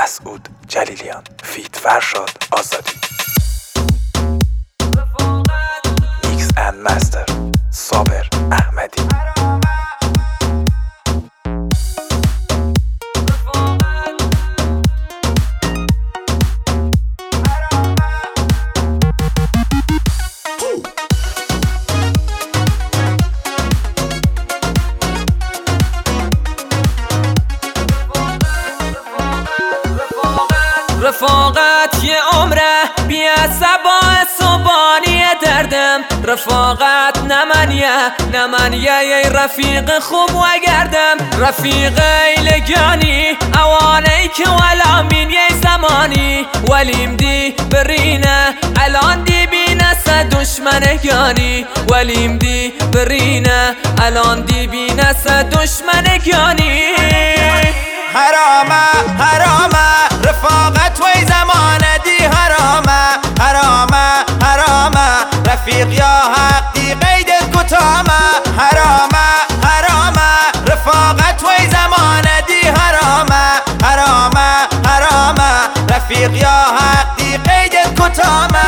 مسعود جلیلیان فیت فرشاد آزادی. میکس اند مستر صابر احمدی. رفاقت یه عمره بیا سبا صبانی دردم. رفاقت نمنیه یه رفیق خوب و گردم. رفیق لگانی اوانه که ولا من یه زمانی ولیم دی برینه الان دی بینه سه دشمنگانی. ولیم دی برینه الان دی بینه سه دشمنگانی. حرامه رفاقت وی زمانه دی حرامه رفیق یا حق دی قیدت کتامه. حرامه رفاقت وی زمانه دی حرامه رفیق یا حق دی قیدت کتامه.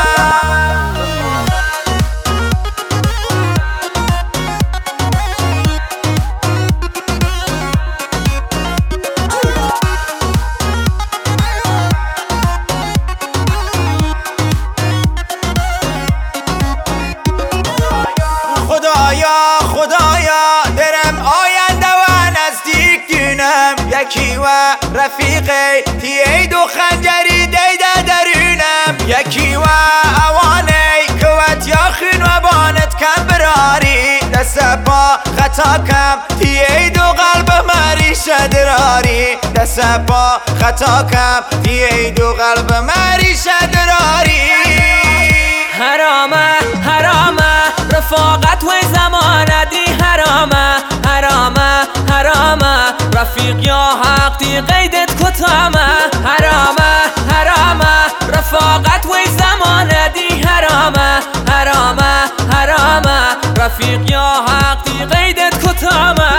خدایا درم آینده و نزدیک دینم. یکی و رفیقی تیید و خنجری دیده درونم. یکی و اوانی کوت یاخین و بانت کم براری. دست پا خطا کم تیید و قلب مری شدراری. دست پا خطا کم تیید و قلب مری شدراری. حرامه رفاقت وی زمانه دی حرامه رفیق یا حق دی قیدت کتامه. حرامه رفاقت وی زمانه دی حرامه رفیق یا حق دی قیدت کتامه.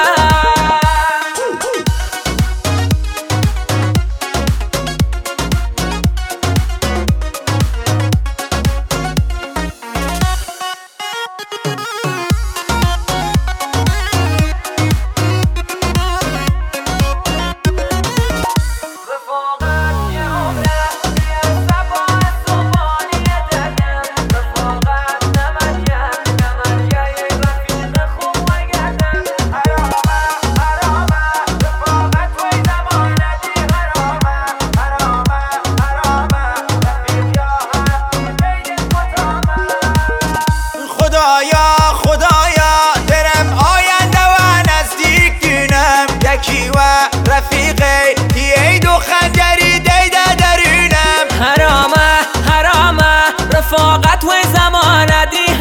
خدایا درم آینده و نزدیک دینم. یکی و رفیقی تیید و خنجری دیده درونم. حرامه رفاقت وی زمانه دی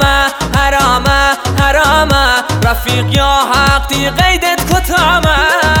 حرامه رفیق یا حق دی قیدت کتامه.